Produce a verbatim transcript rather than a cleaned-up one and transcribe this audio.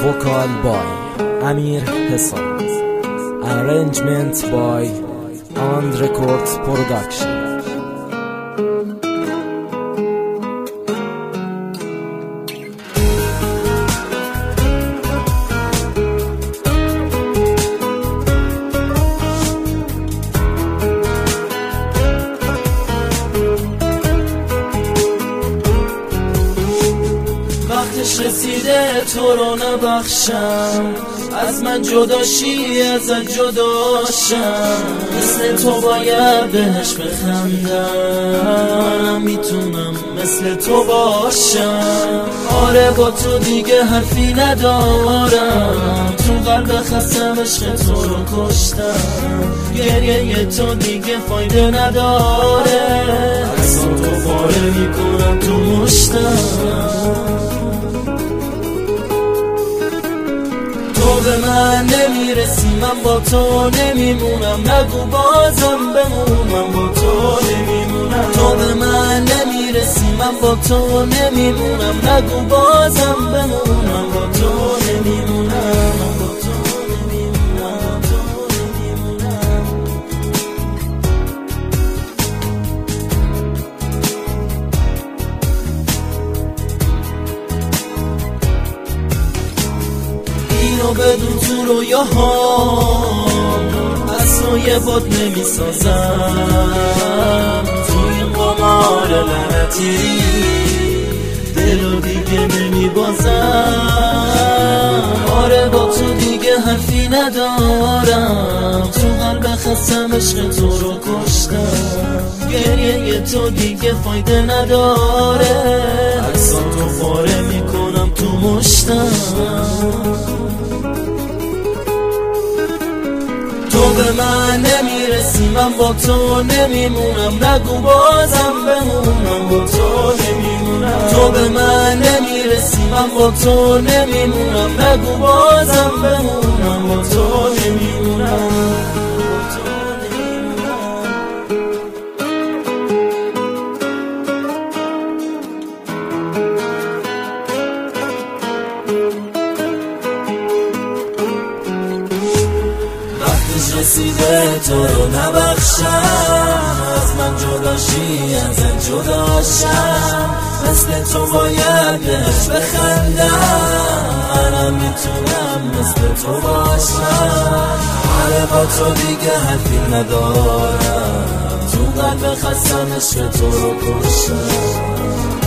Vocal by Amir Hassan. Arrangement by And Records Production. وقتش رسیده تو رو نبخشم، از من جداشی ازت جداشم. مثل تو باید بهش بخندم، منم میتونم مثل تو باشم. آره با تو دیگه حرفی ندارم، تو قلب خستم عشق تو رو کشتم. گریه تو دیگه فایده نداره، اصلا تو پاره میکنم تو مشتم. تو به من نمیرسی، من با تو نمیمونم. نگو بازم بمون، من با تو نمیمونم. تو به من نمیرسی، من با تو نمیمونم. نگو بازم بمون، من با تو نمیمونم. من با تو نمیمونم، تو نمیمونم. اینو بدون تو رویاهام اصلا یه باد نمیسازم. تو این قمار لعنتی دلو دیگه نمیبازم. آره با تو دیگه حرفی ندارم، تو قلب خستم عشق تو رو کشتم. گریه تو دیگه فایده نداره، اصلا تو پاره میکنم تو مشتم. تو به من نمیرسی، من با تو نمیمونم. نگو بازم بمونم، با تو نمیمونم. تو به من نمیرسی، من با تو نمیمونم. نگو بازم بمونم، با تو نمیمونم. رسیده تو رو نبخشم، از من جداشی ازت جداشم. مثل تو باید بهش بخندم، منم میتونم مثل تو باشم. آره با تو دیگه حرفی ندارم، تو قلب خستم عشق تو رو کشتم.